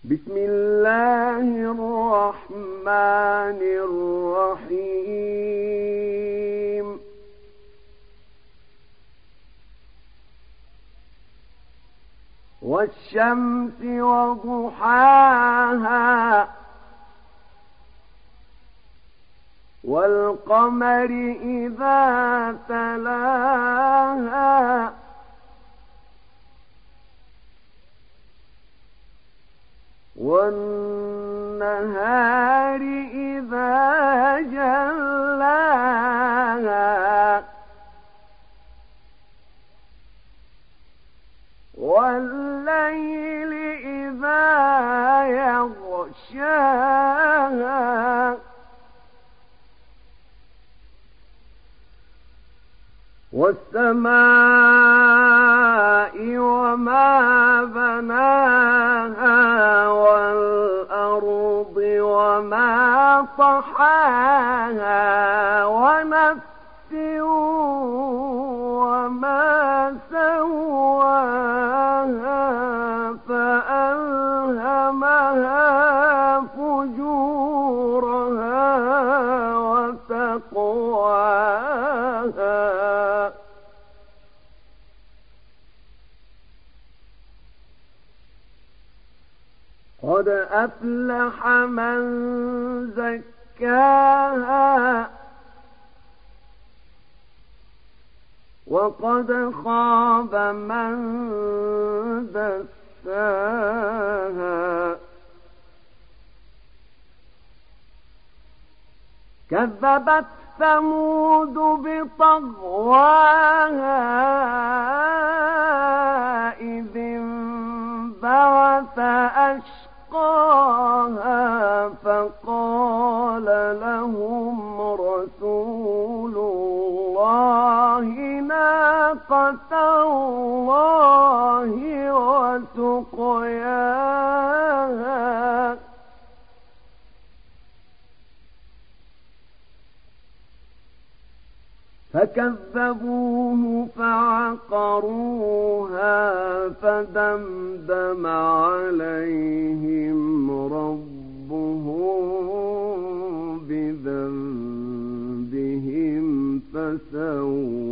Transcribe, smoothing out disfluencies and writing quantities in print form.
بسم الله الرحمن الرحيم والشمس وضحاها والقمر إذا تلاها والنهار إذا جلاها والليل إذا يغشاها والسماء وما بناها والأرض وما طحاها ونفس وما سواها فألهمها فجورها وتقواها قد أفلح من زكاها وقد خاب من دساها كذبت ثمود بطغواها إذ انبعث أشقاها فقال لهم رسول الله ناقة الله وسقياها فكذبوه فعقروها فدمدم عليهم ربهم بذنبهم فسواها